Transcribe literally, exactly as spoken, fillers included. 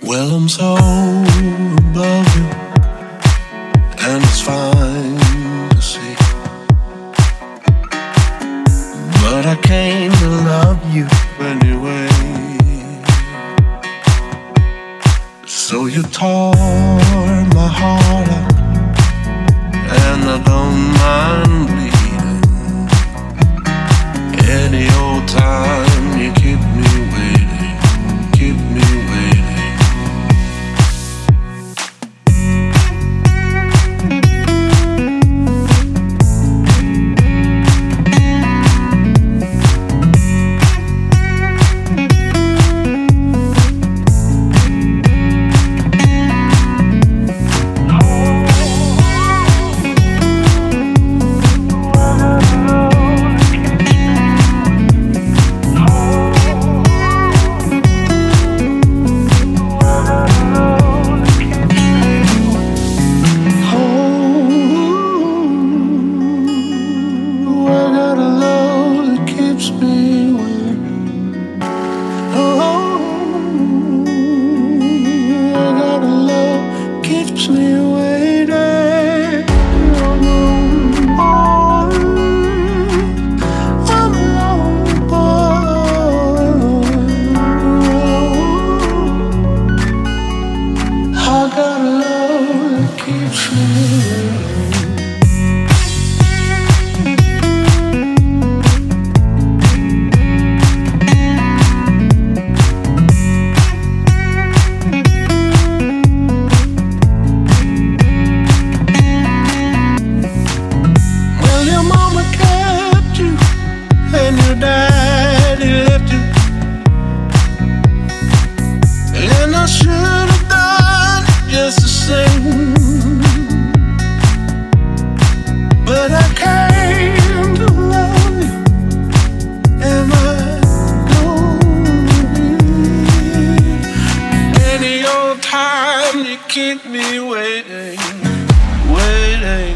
Well, I'm so above you, and it's fine to see. But I came to love you anyway. So you tore my heart out, and I don't mind bleeding. Any old time you keep me waiting, keep me waiting. Keep me waiting, waiting.